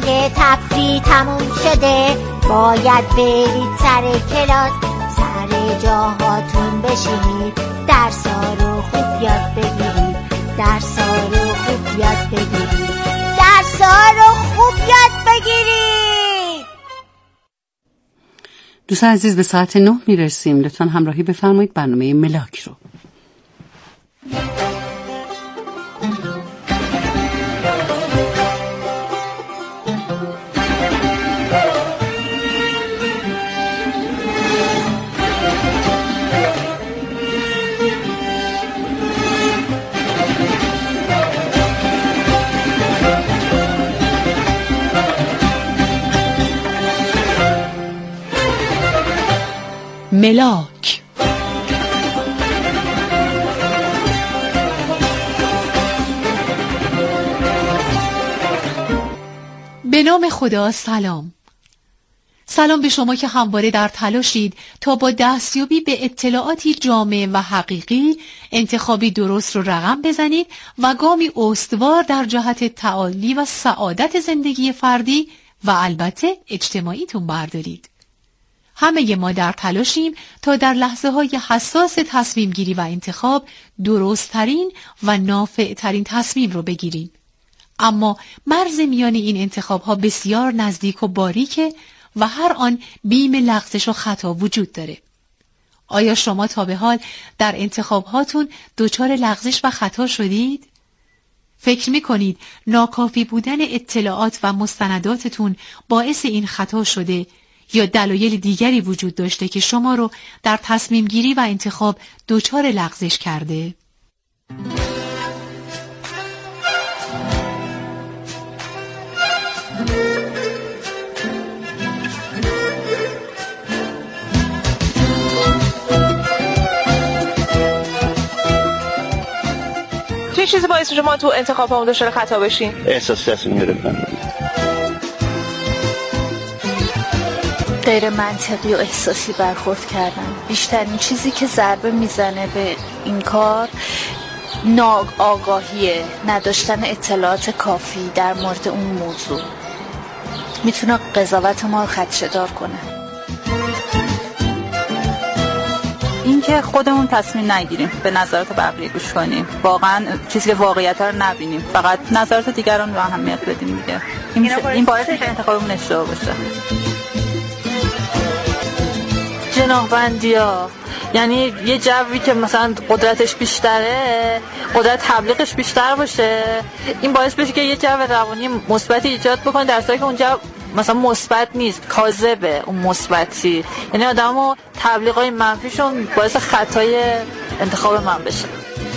زنگ تفریح تموم شده، باید برید سر کلاس، سر جاهاتون بشینید، درسا رو خوب یاد بگیرید، درسا رو خوب یاد بگیرید، درسا رو خوب یاد بگیرید. دوستان عزیز به ساعت 9 میرسیم. لطفاً همراهی بفرمایید برنامه ملاک رو. ملاک. به نام خدا. سلام به شما که همواره در تلاشید تا با دستیابی به اطلاعاتی جامع و حقیقی انتخابی درست رو رقم بزنید و گامی استوار در جهت تعالی و سعادت زندگی فردی و البته اجتماعیتون بردارید. همه ما در تلاشیم تا در لحظه‌های حساس تصمیم گیری و انتخاب درست‌ترین و نافع‌ترین تصمیم رو بگیریم. اما مرز میان این انتخاب‌ها بسیار نزدیک و باریکه و هر آن بیم لغزش و خطا وجود داره. آیا شما تا به حال در انتخاب‌هاتون دچار لغزش و خطا شدید؟ فکر می‌کنید ناکافی بودن اطلاعات و مستنداتتون باعث این خطا شده یا دلایل دیگری وجود داشته که شما رو در تصمیم گیری و انتخاب دچار لغزش کرده؟ چه چیزی باعث میشه ما تو انتخاب همون دچار خطا بشیم؟ احساس تصمیم گرفتن غیر منطقی و احساسی برخورد کردن. بیشترین چیزی که ضربه میزنه به این کار ناآگاهیه، نداشتن اطلاعات کافی در مورد اون موضوع میتونه قضاوت ما رو خدشه‌دار کنه. این که خودمون تصمیم نگیریم، به نظرات بقیه گوش کنیم، واقعا چیزی که واقعیت رو نبینیم، فقط نظرات دیگران رو اهمیت بدیم دیگه. این باعث میشه انتخابمون اشتباه باشه. جناح‌بندی‌ها، یعنی یه جوی که مثلا قدرتش بیشتره، قدرت تبلیغش بیشتر باشه، این باعث بشه که یه جو روانی مثبتی ایجاد بکنه، در حالی که اون جو مثلا مثبت نیست، کاذبه اون مثبتی، یعنی آدمو تبلیغای منفیشون باعث خطای انتخاب من بشه.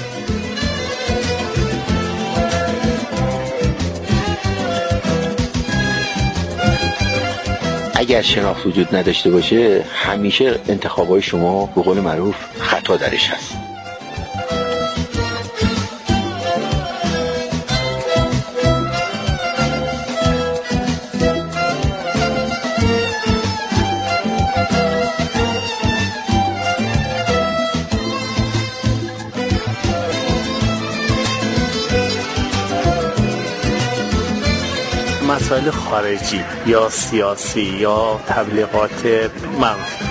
اگر شناخت وجود نداشته باشه همیشه انتخابای شما به قول معروف خطا درش هست. مسائل خارجی یا سیاسی یا تبلیغات منفی.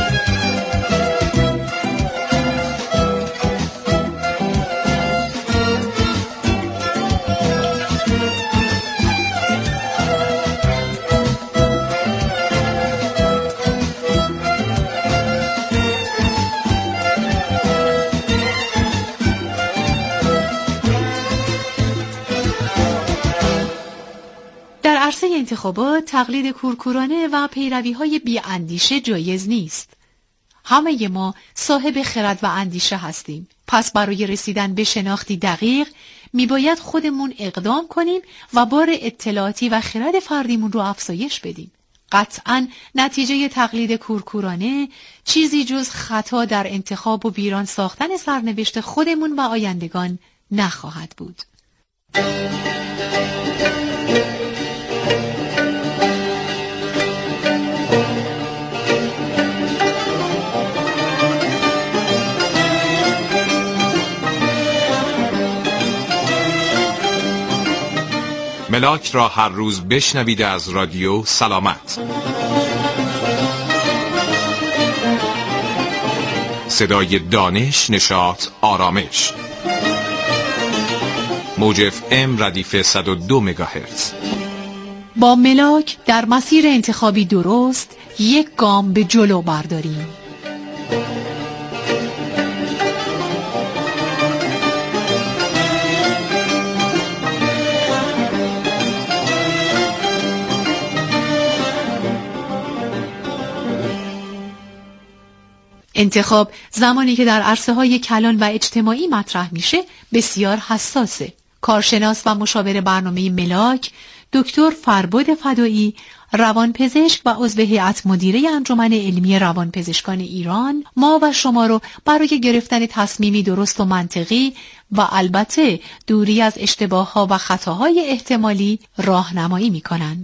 انتخابات تقلید کورکورانه و پیروی‌های بی‌اندیشه جایز نیست. همه ما صاحب خرد و اندیشه هستیم. پس برای رسیدن به شناختی دقیق میباید خودمون اقدام کنیم و بار اطلاعاتی و خرد فردیمون رو افزایش بدیم. قطعاً نتیجه تقلید کورکورانه چیزی جز خطا در انتخاب و ویران ساختن سرنوشت خودمون و آیندگان نخواهد بود. ملاک را هر روز بشنوید از رادیو سلامت. صدای دانش، نشاط، آرامش. موج FM ردیف 102 مگاهرتز. با ملاک در مسیر انتخابی درست یک گام به جلو برداریم. انتخاب زمانی که در عرصه‌های کلان و اجتماعی مطرح میشه بسیار حساسه. کارشناس و مشاور برنامه ملاک دکتر فربد فدایی، روانپزشک و عضو هیئت مدیره انجمن علمی روانپزشکان ایران، ما و شما رو برای گرفتن تصمیمی درست و منطقی و البته دوری از اشتباه‌ها و خطاهای احتمالی راهنمایی می‌کنند.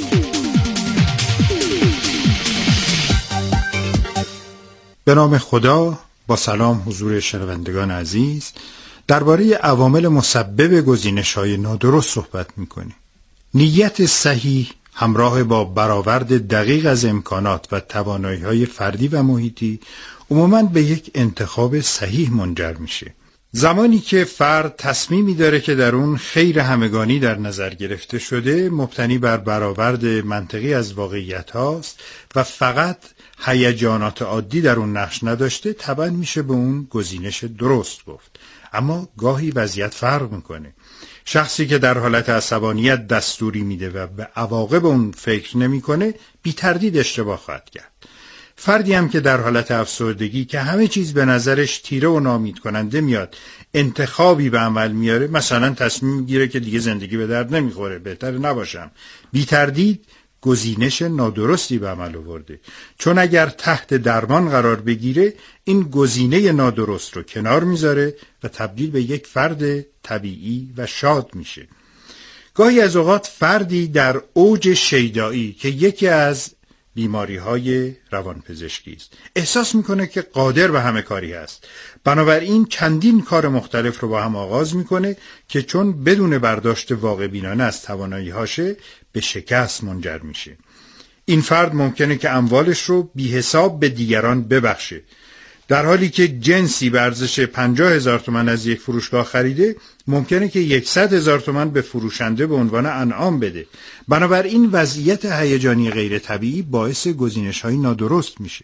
به نام خدا، با سلام حضور شنوندگان عزیز، درباره عوامل مسبب گزینش‌های نادرست صحبت می‌کنیم. نیت صحیح همراه با برآورد دقیق از امکانات و توانایی‌های فردی و محیطی عموماً به یک انتخاب صحیح منجر میشه. زمانی که فرد تصمیمی داره که در اون خیر همگانی در نظر گرفته شده، مبتنی بر برآورد منطقی از واقعیت هاست و فقط هیجانات عادی در اون نقش نداشته، طبعا میشه به اون گزینش درست گفت. اما گاهی وضعیت فرق میکنه. شخصی که در حالت عصبانیت دستوری میده و به عواقب اون فکر نمیکنه، بی تردید اشتباه خواهد کرد. فردی هم که در حالت افسردگی که همه چیز به نظرش تیره و ناامید کننده میاد، انتخابی به عمل میاره، مثلا تصمیم میگیره که دیگه زندگی به درد نمیخوره، بهتر نباشم، بی تردید گزینش نادرستی به عمل آورده. چون اگر تحت درمان قرار بگیره، این گزینه نادرست رو کنار میذاره و تبدیل به یک فرد طبیعی و شاد میشه. گاهی از اوقات فردی در اوج شیدایی که یکی از بیماری‌های روانپزشکی است، احساس میکنه که قادر به همه کاری است. بنابراین چندین کار مختلف رو با هم آغاز میکنه که چون بدون برداشت واقع بینانه از توانایی‌هاشه، به شکست منجر میشه. این فرد ممکنه که اموالش رو بی حساب به دیگران ببخشه. در حالی که جنسی به ارزش 50,000 تومان از یک فروشگاه خریده، ممکنه که 100,000 تومان به فروشنده به عنوان انعام بده. بنابراین وضعیت هیجانی غیر طبیعی باعث گزینش‌های نادرست میشه.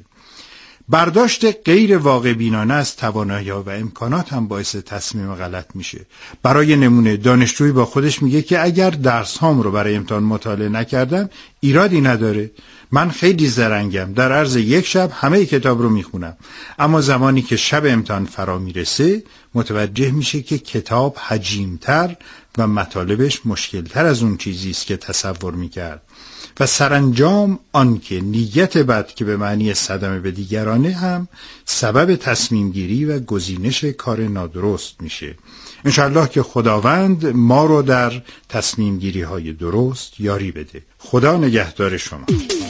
برداشت غیر واقع بینانه از توانایی‌ها و امکانات هم باعث تصمیم غلط میشه. برای نمونه، دانشجویی با خودش میگه که اگر درس‌هام رو برای امتحان مطالعه نکردم ایرادی نداره، من خیلی زرنگم، در عرض یک شب همه کتاب رو میخونم. اما زمانی که شب امتحان فرا میرسه، متوجه میشه که کتاب حجیم‌تر و مطالبش مشکل‌تر از اون چیزی است که تصور میکرد. و سرانجام آنکه نیت بد که به معنی صدمه به دیگرانه هم سبب تصمیم گیری و گزینش کار نادرست میشه. انشالله که خداوند ما رو در تصمیم گیری های درست یاری بده. خدا نگهدار شما.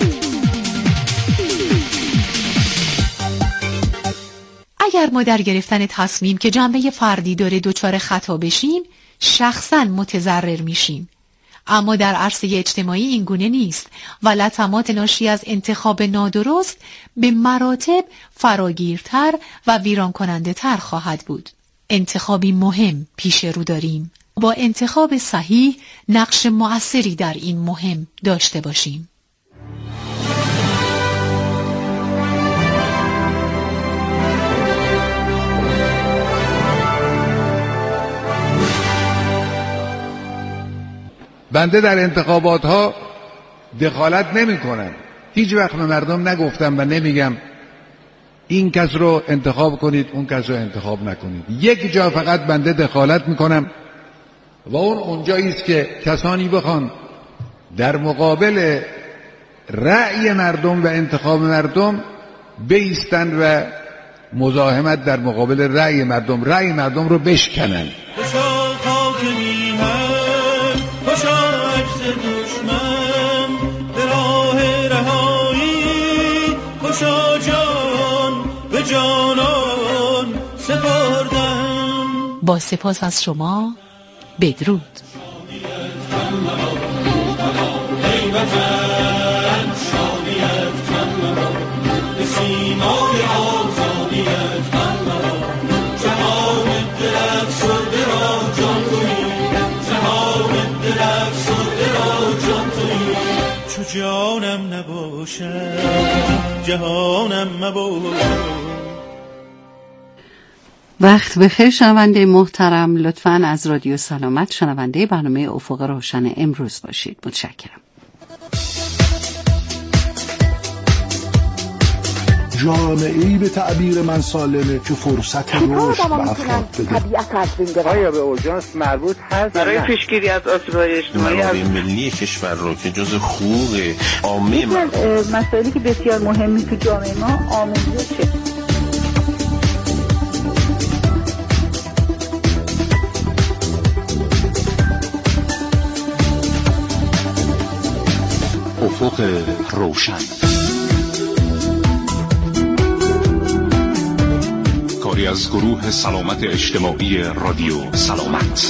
اگر ما در گرفتن تصمیم که جنبه فردی داره دچار خطا بشیم، شخصاً متضرر میشیم. اما در عرصه اجتماعی این گونه نیست و لطمات ناشی از انتخاب نادرست به مراتب فراگیرتر و ویران کننده تر خواهد بود. انتخابی مهم پیش رو داریم. با انتخاب صحیح نقش مؤثری در این مهم داشته باشیم. بنده در انتخابات ها دخالت نمی کنم. هیچ وقت به مردم نگفتم و نمیگم این کس رو انتخاب کنید اون کس رو انتخاب نکنید. یک جا فقط بنده دخالت میکنم و اونجایی است که کسانی بخوان در مقابل رأی مردم و انتخاب مردم بایستند و مزاحمت در مقابل رأی مردم رو بشکنن. با سپاس از شما، بدرود. مرا ای وطن شادیت کن مرا به سیمای آزادیت کن مرا جهان دل افسرده را جان تویی جهان دل افسرده را جان تویی چو جانم نباشد جهانم مباشد. وقت بخیر شنونده محترم، لطفاً از رادیو سلامت شنونده برنامه افق روشن امروز باشید. متشکرم. جامعه‌ای به تعبیر من سالمه که فرصت رشد به افراد بده. آیا به اورژانس مربوط هست برای پیشگیری از آسیب‌های اجتماعی منابع ملی کشور رو که جز حقوق عامه مسائلی که بسیار مهمی تو جامعه ما آموزشه. افق روشن، کاری از گروه سلامت اجتماعی رادیو سلامت.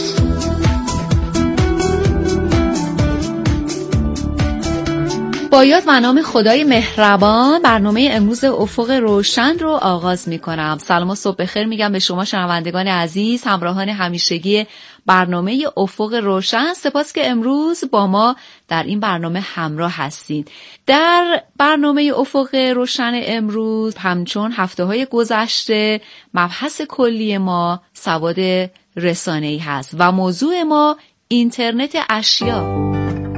با یاد و نام خدای مهربان برنامه امروز افق روشن رو آغاز می کنم. سلام و صبح بخیر میگم به شما شنوندگان عزیز، همراهان همیشگی برنامه افق روشن. سپاس که امروز با ما در این برنامه همراه هستید. در برنامه افق روشن امروز همچون هفته‌های گذشته مبحث کلی ما سواد رسانه‌ای هست و موضوع ما اینترنت اشیا.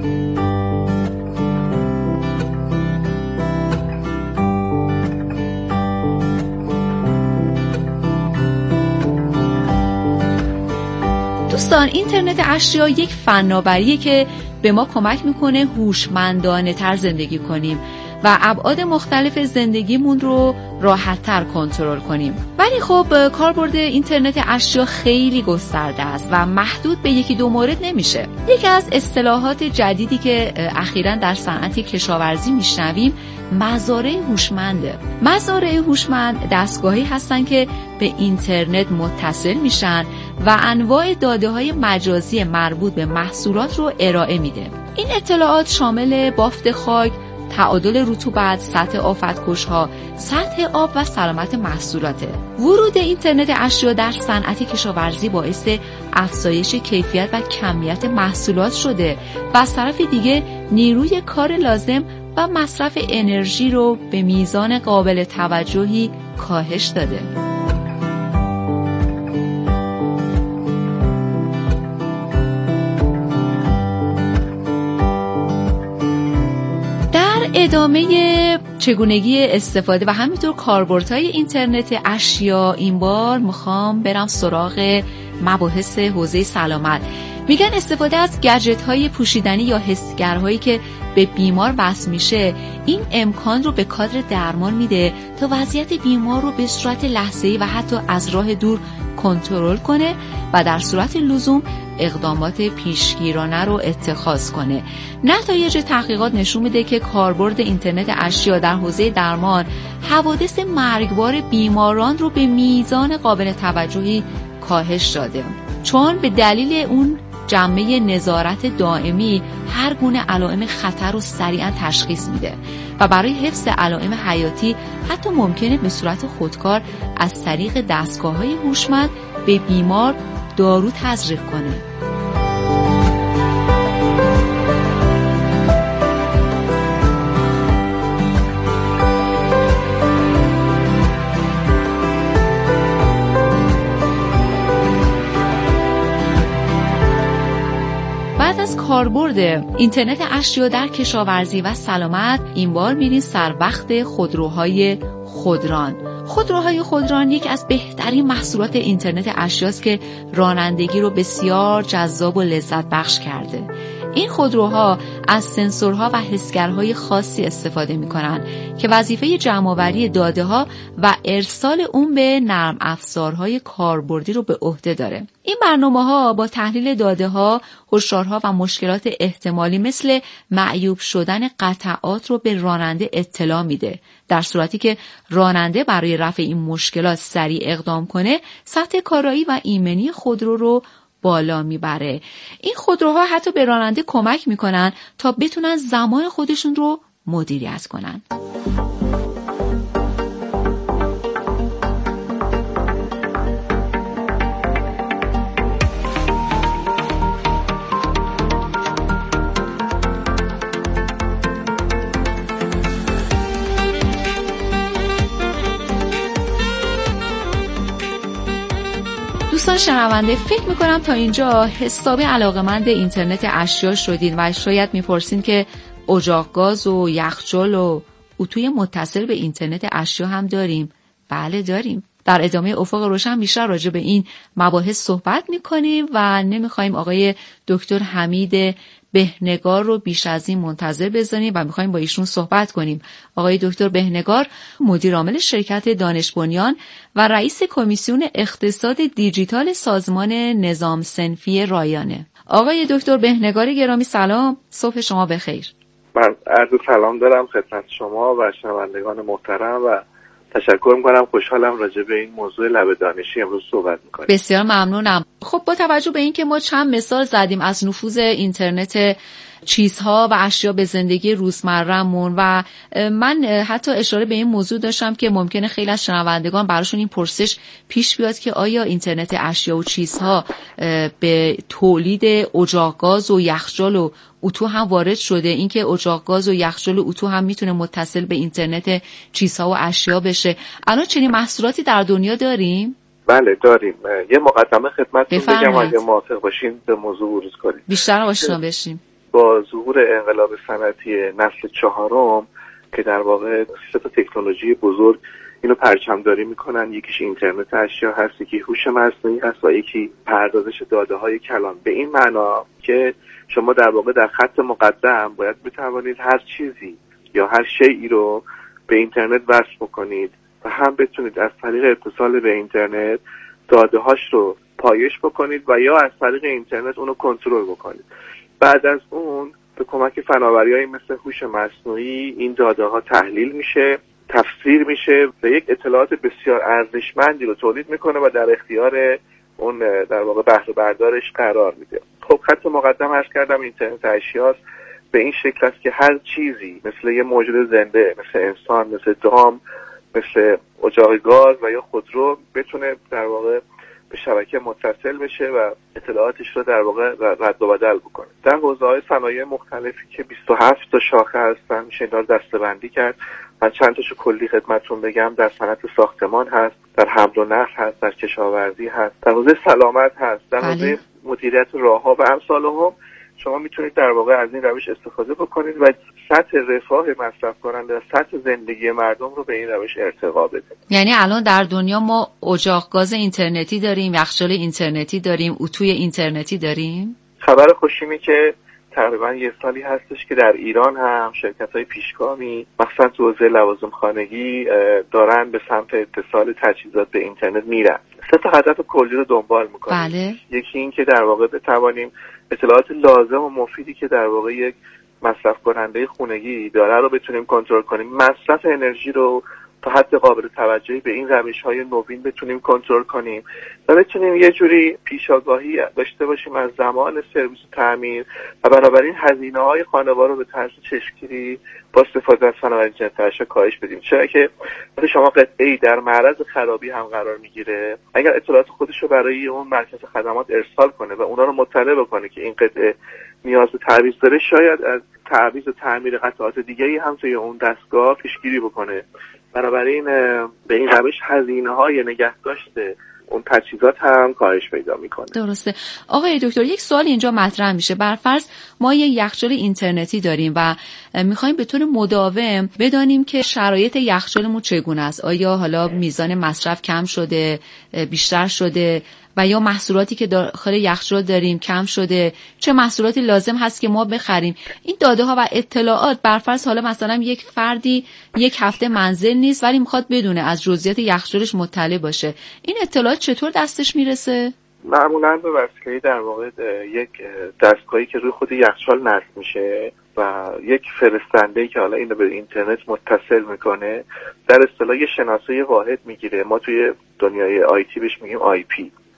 دوستان، اینترنت اشیا یک فناوریه که به ما کمک میکنه هوشمندانه تر زندگی کنیم و ابعاد مختلف زندگیمون رو راحت‌تر کنترل کنیم. ولی خب کاربرد اینترنت اشیا خیلی گسترده است و محدود به یکی دو مورد نمیشه. یکی از اصطلاحات جدیدی که اخیراً در صنعت کشاورزی میشنویم مزارع هوشمنده. مزارع هوشمند دستگاهی هستن که به اینترنت متصل میشن و انواع داده‌های مجازی مربوط به محصولات رو ارائه میده. این اطلاعات شامل بافت خاک، تعادل رطوبت، سطح آفت‌کش‌ها، سطح آب و سلامت محصولاته. ورود اینترنت اشیا در صنعت کشاورزی باعث افزایش کیفیت و کمیت محصولات شده و از طرف دیگه نیروی کار لازم و مصرف انرژی رو به میزان قابل توجهی کاهش داده. ادامه چگونگی استفاده و همینطور کاربردهای اینترنت اشیا، این بار میخوام برم سراغ مباحث حوزه سلامت. میگن استفاده از گجت‌های پوشیدنی یا حسگرهایی که به بیمار وصل میشه این امکان رو به کادر درمان میده تا وضعیت بیمار رو به صورت لحظه‌ای و حتی از راه دور کنترل کنه و در صورت لزوم اقدامات پیشگیرانه رو اتخاذ کنه. نتایج تحقیقات نشون میده که کاربرد اینترنت اشیا در حوزه درمان حوادث مرگبار بیماران رو به میزان قابل توجهی کاهش داده، چون به دلیل اون جنبه نظارت دائمی هر گونه علائم خطر رو سریعا تشخیص میده و برای حفظ علائم حیاتی حتی ممکنه به صورت خودکار از طریق دستگاه‌های هوشمند به بیمار دارو تزریق کنه. بعد از کاربرد اینترنت اشیا در کشاورزی و سلامت، این بار میریم سر وقت خودروهای خودران. خودروهای خودران یکی از بهترین محصولات اینترنت اشیاست که رانندگی رو بسیار جذاب و لذت بخش کرده. این خودروها از سنسورها و حسگرهای خاصی استفاده می‌کنند که وظیفه جمع‌آوری داده‌ها و ارسال اون به نرم افزارهای کاربردی رو به عهده داره. این برنامه‌ها با تحلیل داده‌ها، هشدارها و مشکلات احتمالی مثل معیوب شدن قطعات رو به راننده اطلاع میده. در صورتی که راننده برای رفع این مشکلات سریع اقدام کنه، سطح کارایی و ایمنی خودرو رو بالا میبره. این خودروها حتی به راننده کمک میکنن تا بتونن زمان خودشون رو مدیریت کنن. دوستان شنونده، فکر میکنم تا اینجا حسابی علاقه‌مند اینترنت اشیا شدین و شاید میپرسین که اجاق گاز و یخچال و اتوی متصل به اینترنت اشیا هم داریم. بله داریم. در ادامه افق روشن بیشتر راجع به این مباحث صحبت میکنیم و نمیخوایم آقای دکتر حمید بهنگار رو بیش از این منتظر بذاریم و میخوایم با ایشون صحبت کنیم. آقای دکتر بهنگار مدیر عامل شرکت دانش بنیان و رئیس کمیسیون اقتصاد دیجیتال سازمان نظام صنفی رایانه. آقای دکتر بهنگار گرامی سلام، صبح شما بخیر. من عرض سلام دارم خدمت شما و شنوندگان محترم و تشکر میکنم. خوشحالم راجع به این موضوع لب دانشی امروز صحبت میکنیم. بسیار ممنونم. خب با توجه به اینکه ما چند مثال زدیم از نفوذ اینترنت چیزها و اشیا به زندگی روزمره‌مون و من حتی اشاره به این موضوع داشتم که ممکنه خیلی از شنوندگان براشون این پرسش پیش بیاد که آیا اینترنت اشیا و چیزها به تولید اجاق گاز و یخچال و اتو هم وارد شده؟ اینکه اجاق گاز و یخچال و اتو هم میتونه متصل به اینترنت چیزها و اشیا بشه. الان چنین محصولاتی در دنیا داریم؟ بله داریم. یه مقدمه خدمتتون بگم اگه موافق باشین به موضوع ورود کنیم. بیشتر آشنا بشیم. با ظهور انقلاب صنعتی نسل چهارم که در واقع سه تا تکنولوژی بزرگ اینو پرچم‌داری میکنن، یکیش اینترنت اشیا هست، یکی هوش مصنوعی هست و یکی پردازش داده‌های کلان. به این معنا که شما در واقع در خط مقدم باید بتوانید هر چیزی یا هر شیئی رو به اینترنت وصل بکنید و هم بتونید از طریق اتصال به اینترنت داده‌هاش رو پایش بکنید و یا از طریق اینترنت اونو کنترل بکنید. بعد از اون به کمک فناوری‌هایی مثل هوش مصنوعی این داده‌ها تحلیل میشه، تفسیر میشه و یک اطلاعات بسیار ارزشمندی رو تولید میکنه و در اختیار اون در واقع بهره بردارش قرار میده. خب خط مقدم عرض کردم اینترنت اشیاست به این شکل است که هر چیزی مثل یه موجود زنده، مثل انسان، مثل دام، مثل اجاق گاز و یا خودرو بتونه در واقع به شبکه متصل بشه و اطلاعاتش رو در واقع رد و بدل بکنه. در حوزه‌های صنایع مختلفی که 27 تا شاخه هستن میشه اینا رو دسته‌بندی کرد. من چند تاشو کلی خدمتتون بگم. در صنعت ساختمان هست، در حمل و نقل هست، در کشاورزی هست، در حوزه سلامت هست، در حوزه مدیریت راه‌ها و امثالهم. شما میتونید در واقع از این روش استفاده بکنید و سطح رفاه مصرف کننده و سطح زندگی مردم رو به این روش ارتقا بده. یعنی الان در دنیا ما اجاق گاز اینترنتی داریم، یخچال اینترنتی داریم، اتوی اینترنتی داریم. خبر خوش اینه که تقریبا یه سالی هستش که در ایران هم شرکت‌های پیشگامی مثلا تو حوزه لوازم خانگی دارن به سمت اتصال تجهیزات به اینترنت میرن. سه تا هدف کلی رو دنبال میکنیم. بله. یکی این که در واقع بتوانیم اطلاعات لازم و مفیدی که در واقع یک مصرف کننده خانگی داره رو بتونیم کنترل کنیم. مصرف انرژی رو تا حد قابل توجهی به این روش‌های نوین بتونیم کنترل کنیم و بتونیم یه جوری پیشاگاهی داشته باشیم از زمان سرویس و تعمیر و بنابراین هزینه‌های خانوار رو به طرز چشمگیری با استفاده از فناوری اینترنت اشیا کاهش بدیم. چرا که وقتی شما قطعه‌ای در معرض خرابی هم قرار میگیره، اگر اطلاعات خودش رو برای اون مرکز خدمات ارسال کنه و اونا رو مطلع بکنه که این قطعه نیاز به تعویض داره، شاید از تعویض و تعمیر قطعات دیگری هم توی اون دستگاه پیشگیری بکنه. بنابراین به این روش هزینه‌های نگهداشت اون تجهیزات هم کاهش پیدا میکنه. درسته. آقای دکتر یک سوال اینجا مطرح میشه. برفرض ما یه یخچال اینترنتی داریم و میخوایم به طور مداوم بدانیم که شرایط یخچالمون چگونه است. آیا حالا میزان مصرف کم شده، بیشتر شده و یا محصولاتی که داخل یخچال داریم کم شده، چه محصولاتی لازم هست که ما بخریم. این داده ها و اطلاعات برفرض حالا مثلا یک فردی یک هفته منزل نیست ولی میخواد بدونه از جزئیات یخچالش مطلع باشه، این اطلاعات چطور دستش میرسه؟ معمولا به وسیله در واقع یک دستگاهی که روی خود یخچال نصب میشه و یک فرستنده‌ای که حالا اینو به اینترنت متصل میکنه، در اصطلاح یه شناسه واحد میگیره. ما توی دنیای آیتی بهش میگیم آی پی.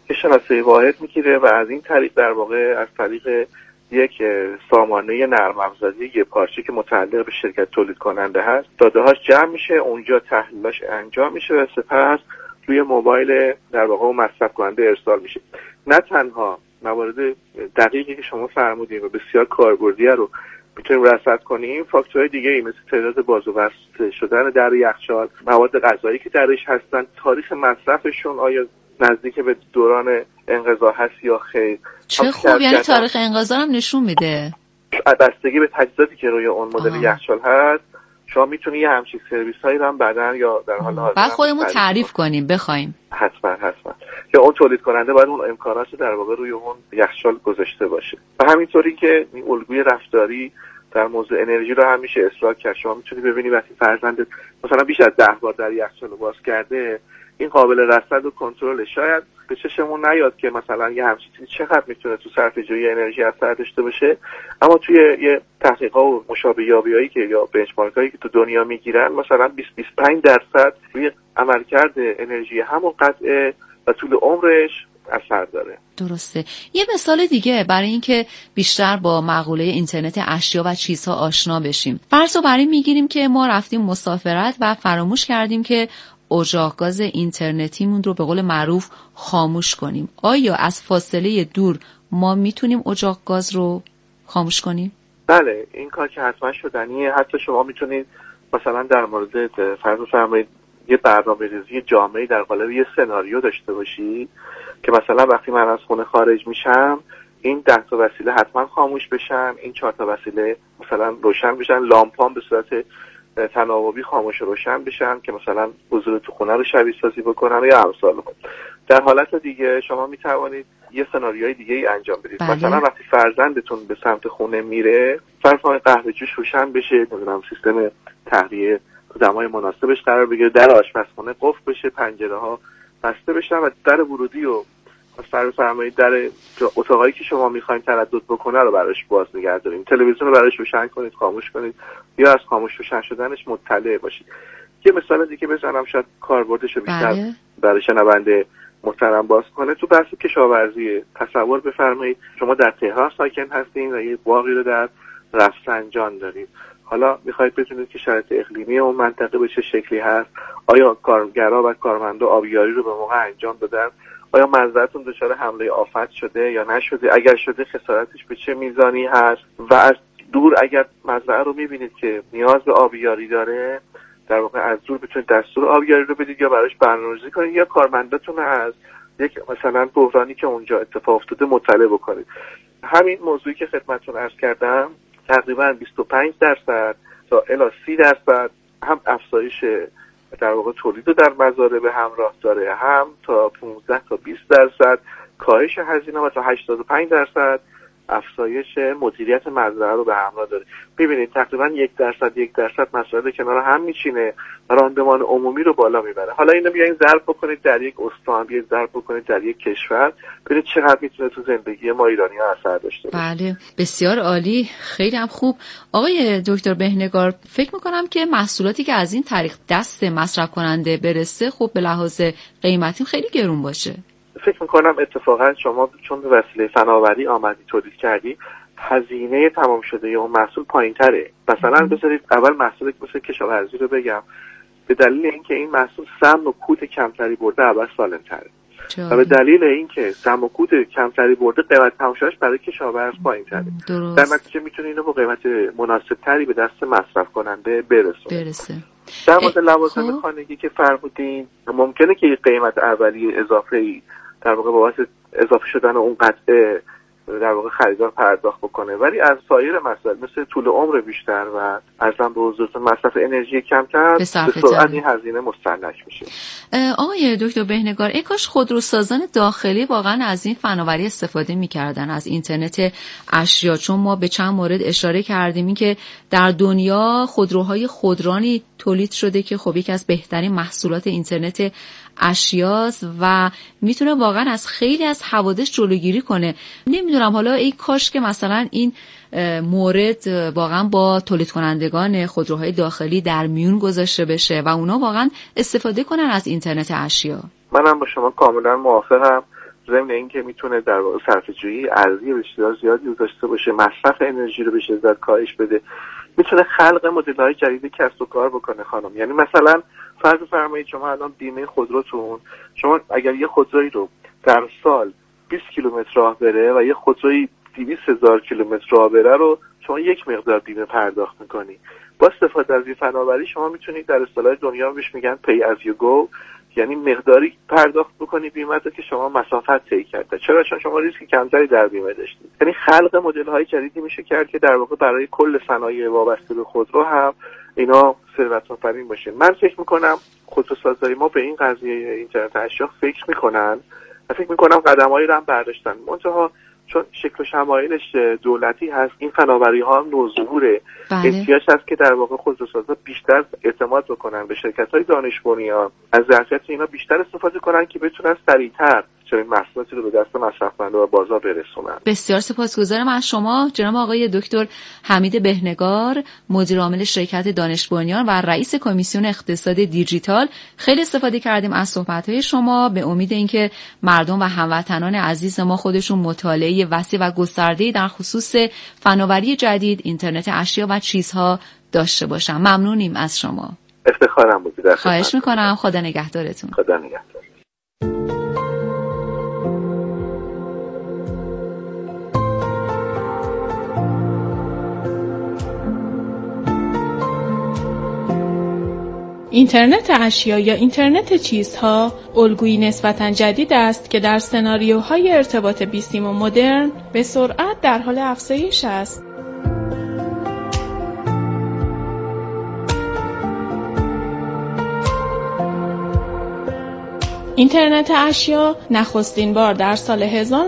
شناسه واحد میگیره و از این طریق در واقع از طریق یک سامانه نرم افزاری یه پارچه که متعلق به شرکت تولید کننده هست داده‌هاش جمع میشه، اونجا تحلیلش انجام میشه و سپس روی موبایل در واقع مصرف کننده ارسال میشه. نه تنها موارد دقیقی که شما فرمودین و بسیار کاربردیه رو میتونیم رصد کنیم، فاکتورهای دیگه ای مثل تعداد باز و بسته شدن در یخچال، مواد غذایی که درش هستن، تاریخ مصرفشون آیا نزدیک به دوران انقضا هست یا خیر. چه خوب، یعنی تاریخ انقضا هم نشون میده. بستگی به تجهیزاتی که روی اون مدل یخچال هست شما میتونی یه همچین سرویس هایی رو هم بعدن یا در حال حاضر بعد خودمون تعریف کنیم بخوایم. حتما یا اون تولید کننده باید اون امکانات رو در واقع روی اون یخچال گذاشته باشه. و همینطوری که این الگوی رفتاری در موضوع انرژی رو هم میشه اصلاح کرد. شما میتونی ببینی وقتی فرزندت مثلا بیش از 10 بار در یخچال رو باز کرده، این قابل رصد و کنترل. شاید به چشمون نیاد که مثلا یه همچین چیزی چقدر میتونه تو صرفه‌جویی انرژی اثر داشته باشه، اما توی یه تحقیقات و مشابه یابی‌هایی که یا بنچمارک‌هایی که تو دنیا میگیرن مثلا 20-25% روی عملکرد انرژی همون قطعه و طول عمرش اثر داره. درسته. یه مثال دیگه برای اینکه بیشتر با مقوله اینترنت اشیا و چیزها آشنا بشیم. فرض رو برای میگیریم که ما رفتیم مسافرت و فراموش کردیم که اجاق گاز اینترنتیمون رو به قول معروف خاموش کنیم. آیا از فاصله دور ما میتونیم اجاق گاز رو خاموش کنیم؟ بله، این کار که حتما شدنیه. حتی شما میتونید مثلا در مورد فرض بفرمایید یه برنامه‌ریزی جامعی در قالب یه سناریو داشته باشی که مثلا وقتی من از خونه خارج میشم این 10 تا وسیله حتما خاموش بشن، این 4 تا وسیله مثلا روشن بشن، لامپام به صورت تناوبی خاموش و روشن بشن که مثلا حضور تو خونه رو شبیه سازی بکنن یا امثال اون. در حالت دیگه شما میتوانید یه سناریوی دیگه ای انجام بدید. مثلا وقتی فرزندتون به سمت خونه میره، فرض کنید قهوه جوش روشن بشه، نمیدونم سیستم تهویه تو دمای مناسبش قرار بگیره، در آشپزخونه قفل بشه، پنجره ها بسته بشن و در ورودی و فرض فرمایید در اتاقایی که شما میخواین تردد بکنه رو براش باز نگه داریم. تلویزیون رو براش روشن کنید، خاموش کنید یا از خاموش روشن شدنش مطلع باشید. یه مثال دیگه بزنم شاید کاربردش رو بیشتر برای شنونده محترم باز کنه. تو بحث کشاورزی تصور بفرمایید شما در تهران ساکن هستین و یه باغی رو در رفسنجان دارید. حالا میخواید بدونید که شرایط اقلیمی اون منطقه به چه شکلی هست، آیا کارگرا و کارمندا آبیاری رو به موقع انجام دادن، آیا مزرعه‌تون دچار حمله آفت شده یا نشده، اگر شده خسارتش به چه میزانی هست، و از دور اگر مزرعه رو میبینید که نیاز به آبیاری داره در واقع از دور بتونید دستور آبیاری رو بدید یا براش برنامه‌ریزی کنید یا کارمنداتون از یک مثلا بحرانی که اونجا اتفاق افتاده مطلع بکنید. همین موضوعی که خدمتتون عرض کردم تقریبا 25% تا الی 30% هم افزایش در واقع تولید رو در مزارع به همراه داره، هم تا 15 تا 20% کاهش هزینه و تا 85% افزایش مدیریت مزرعه رو به همراه داره. ببینید تقریبا 1% مسائل کنار هم میچینه و راندمان عمومی رو بالا میبره. حالا اینو بیاین ضرب بکنید در یک استان، بیاین ضرب بکنید در یک کشور، ببینید چقدر میتونه تو زندگی ما ایرانی‌ها اثر داشته باشه. بله، بسیار عالی، خیلی هم خوب. آقای دکتر بهنگار، فکر میکنم که محصولاتی که از این طریق دست مصرف کننده برسه خب به لحاظ قیمتی خیلی گرون باشه. فکر میکنم اتفاقا شما چون به وسیله فناوری آمدی تولید کردی، هزینه تمام شده اون محصول پایین‌تره. مثلا بذارید اول محصول مثل کشاورزی رو بگم، به دلیل اینکه این محصول سم و کود کمتری برده اول سالم‌تره و به دلیل اینکه سم و کود کمتری برده قیمت تمام شدهش برای کشاورز پایین‌تره. در نتیجه میتونه اینو با قیمت مناسب‌تری به دست مصرف کننده برسه. در مورد لوازم خانگی که فرمودین، ممکنه که قیمت اولیه اضافه‌ای در واقع بابت اضافه شدن اون قطعه در واقع خریدار پرداخت بکنه، ولی از سایر مسائل مثل طول عمر بیشتر و اصلا به حضورتون مصرف انرژی کمتر به سرعت این هزینه مستهلک میشه. آقای دکتر بهنگار، ای کاش خودروسازان داخلی واقعا از این فناوری استفاده میکردن، از اینترنت اشیا، چون ما به چند مورد اشاره کردیم این که در دنیا خودروهای خودرانی تولید شده که خب یکی از بهترین محصولات اینترنت اشیاست و میتونه واقعا از خیلی از حوادث جلوگیری کنه. نمیدونم حالا ای کاش که مثلا این مورد واقعا با تولید کنندگان خودروهای داخلی در میون گذاشته بشه و اونا واقعا استفاده کنن از اینترنت اشیا. منم با شما کاملا موافقم ضمن اینکه میتونه در واقع صرفه‌جویی ارزی بسیار زیادی رو داشته باشه، مصرف انرژی رو به شدت کاهش بده، میتونه خلق مدل‌های جدید کسب و کار بکنه خانم. یعنی مثلا فرض فرمایید شما الان بیمه خودروتون، شما اگر یه خودرویی رو در سال 20 کیلومتر راه بره و یه خودروی 200,000 کیلومتر راه بره رو شما یک مقدار بیمه پرداخت میکنی. با استفاده از این فناوری شما میتونید در اصطلاح دنیا بهش میگن pay as you go، یعنی مقداری پرداخت بکنی بیمه رو که شما مسافت طی کرده. چرا؟ چون شما ریسک کمتری در بیمه داشتید. یعنی خلق مدل‌های جدیدی میشه کرد که در واقع برای کل صنایع وابسته به خودرو هم اینا ثروت‌آفرین باشه. من فکر میکنم خودروسازای ما به این قضیه اینترنت اشیا فکر میکنن و فکر میکنم قدم‌هایی رو هم برداشتن. منتها چون شکل و شمایلش دولتی هست، این فناوری ها هم نوظهوره. احتیاج هست که در واقع خودروسازا بیشتر اعتماد بکنن به شرکت‌های دانش بنیان، از ظرفیت اینا بیشتر استفاده کنن که بتونن سریعتر چنین محصولاتی رو به دست مصرف‌کننده و بازار برسونن. بسیار سپاسگزارم از شما جناب آقای دکتر حمید بهنگار، مدیر عامل شرکت دانش بنیان و رئیس کمیسیون اقتصاد دیجیتال. خیلی استفاده کردیم از صحبت‌های شما، به امید اینکه مردم و هموطنان عزیز ما خودشون مطالعه وسیع و گسترده‌ای در خصوص فناوری جدید، اینترنت اشیا و چیزها داشته باشن. ممنونیم از شما. افتخارم بود. خواهش می‌کنم. خدا نگهدارتون. خدا نگهدار. اینترنت اشیا یا اینترنت چیزها الگویی نسبتاً جدید است که در سناریوهای ارتباط بیسیم و مدرن به سرعت در حال افزایش است. اینترنت اشیا نخستین بار در سال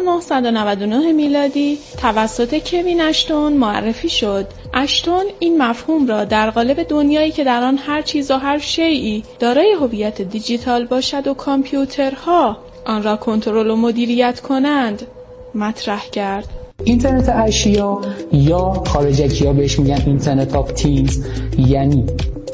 1999 میلادی توسط کوین اشتون معرفی شد. اشتون این مفهوم را در قالب دنیایی که در آن هر چیز و هر شیئی دارای هویت دیجیتال باشد و کامپیوترها آن را کنترل و مدیریت کنند مطرح کرد. اینترنت اشیا یا خارجکی‌ها بهش میگن اینترنت آف تینگز، یعنی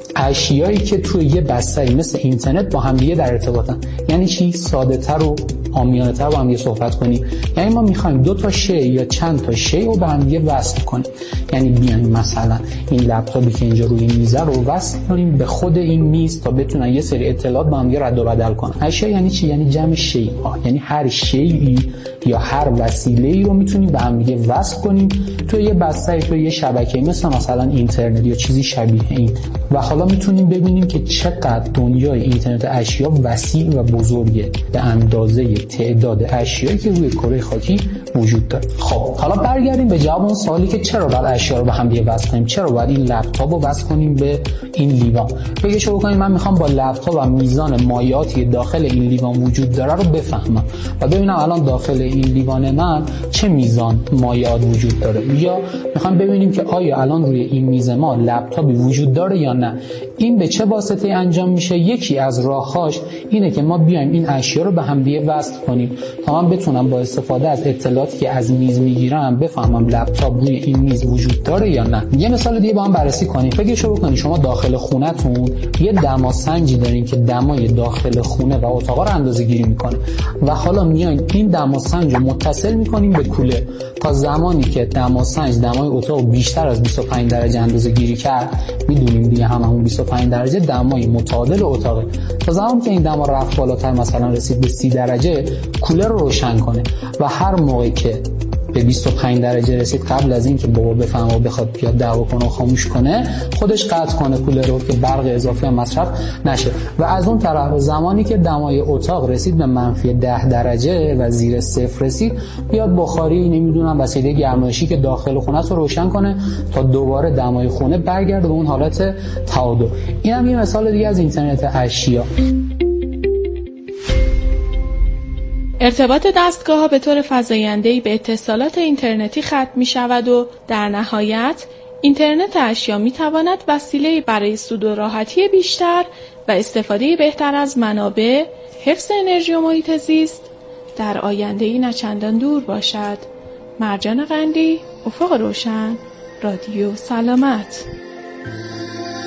اشیایی که توی یه بستری مثل اینترنت با هم دیگه در ارتباطن. یعنی چی؟ ساده‌تر و عامیانه‌تر با هم دیگه صحبت کنیم. یعنی ما می‌خوایم دو تا شی یا چند تا شی رو به هم دیگه وصل کنیم. یعنی بیایم مثلا این لپتاپی که اینجا روی میزه رو وصل کنیم به خود این میز تا بتونن یه سری اطلاعات با هم دیگه رد و بدل کنن. اشیا یعنی چی؟ یعنی جمع شی‌ها. یعنی هر شیئی یا هر وسیله‌ای رو می‌تونیم به هم دیگه وصل کنیم توی یه بستری، توی یه شبکه‌ای مثلا اینترنت یا چیزی شبیه این. و حالا میتونیم ببینیم که چقدر دنیای اینترنت اشیا وسیع و بزرگه به اندازه تعداد اشیایی که روی کره خاکی وجود داره. خب حالا برگردیم به جواب اون سوالی که چرا باید اشیا رو به هم دیگه وصل کنیم، چرا باید این لپتاپ رو وصل کنیم به این لیوان. بگه شروع کنیم من میخوام با لپتاپ و میزان مایعاتی داخل این لیوان وجود داره رو بفهمم و ببینم الان داخل این لیوان من چه میزان مایعات وجود داره، یا میخوام ببینیم که آیا الان روی این میز ما لپتاپی وجود داره یا نه. این به چه واسطه انجام میشه؟ یکی از راههاش اینه که ما بیایم این اشیا رو به هم دیگه وصل کنیم تا من بتونم با استفاده از اطلاعاتی که از میز میگیرم بفهمم لپتاپ روی این میز وجود داره یا نه. یه مثال دیگه با هم بررسی کنیم. فکر شروع کنید شما داخل خونه‌تون یه دماسنجی دارین که دمای داخل خونه و اتاق رو اندازه‌گیری میکنه و حالا میاین این دماسنج رو متصل میکنیم به کولر تا زمانی که دماسنج دمای اتاق بیشتر از 25 درجه اندازه‌گیری کرد، میدونیم دیگه همون 25 درجه دمای متعادل اتاقه، تا زمانی که این دما رفت بالاتر مثلا رسید به 30 درجه کولر رو روشن کنه و هر موقعی که به 25 درجه رسید قبل از این که بابا بفهمه و بخواد بیاد دعوا کنه و خاموش کنه خودش قطع کنه کولر رو که برق اضافی هم مصرف نشه و از اون طرف زمانی که دمای اتاق رسید به منفی 10 درجه و زیر صفر رسید بیاد بخاری نمیدونم وسیله گرمایشی که داخل خونه رو روشن کنه تا دوباره دمای خونه برگرده به اون حالت تعادل. این هم یه مثال دیگه از اینترنت اشیا. ارتباط دستگاه‌ها به طور فزاینده‌ای به اتصالات اینترنتی ختم می‌شود و در نهایت اینترنت اشیا می‌تواند وسیله‌ای برای سود و راحتی بیشتر و استفاده بهتر از منابع، حفظ انرژی و محیط زیست در آینده‌ای نچندان دور باشد. مرجان قندی، افق روشن، رادیو سلامت.